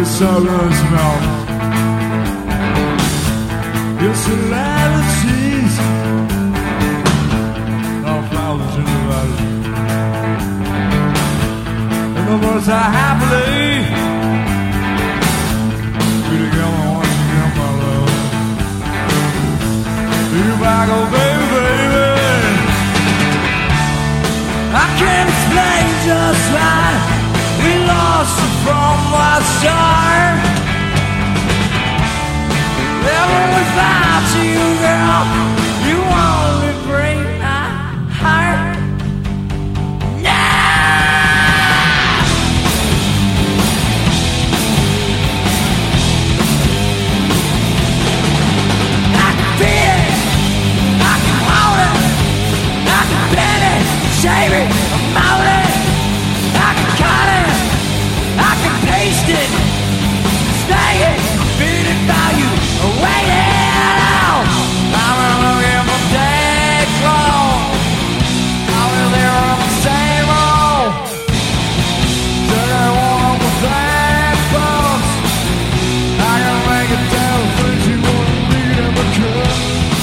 solar smell. Your celebrities are flowers in the valley, and the birds are happily be together once again, my love. You back, oh baby, baby. I can't explain just why we lost you from the start. Never without you, girl. You only break my heart. Yeah! I can feel it, I can hold it, I can bend it, shave it, mold it, I can cut it, I can paste it, stay it, beat it by you, wait it out. I'm looking for dead clothes. I was there on the same road. Said I want the black bones. I can make it down, but you won't read them because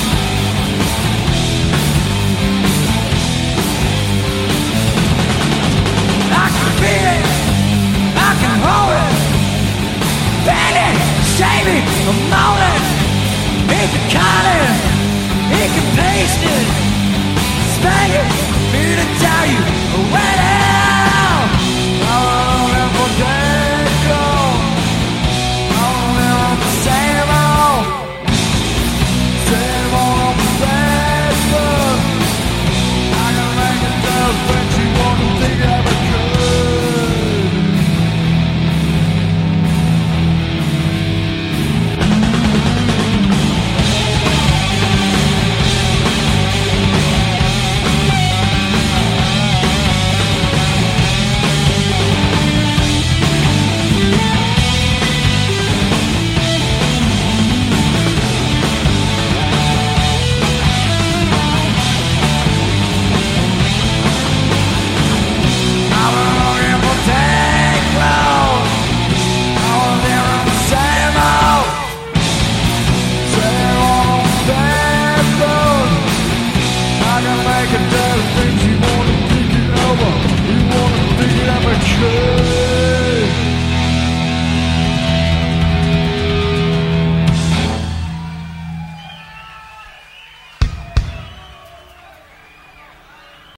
I can feel it, I can hold it, bend it, shave it, mold it, make the color.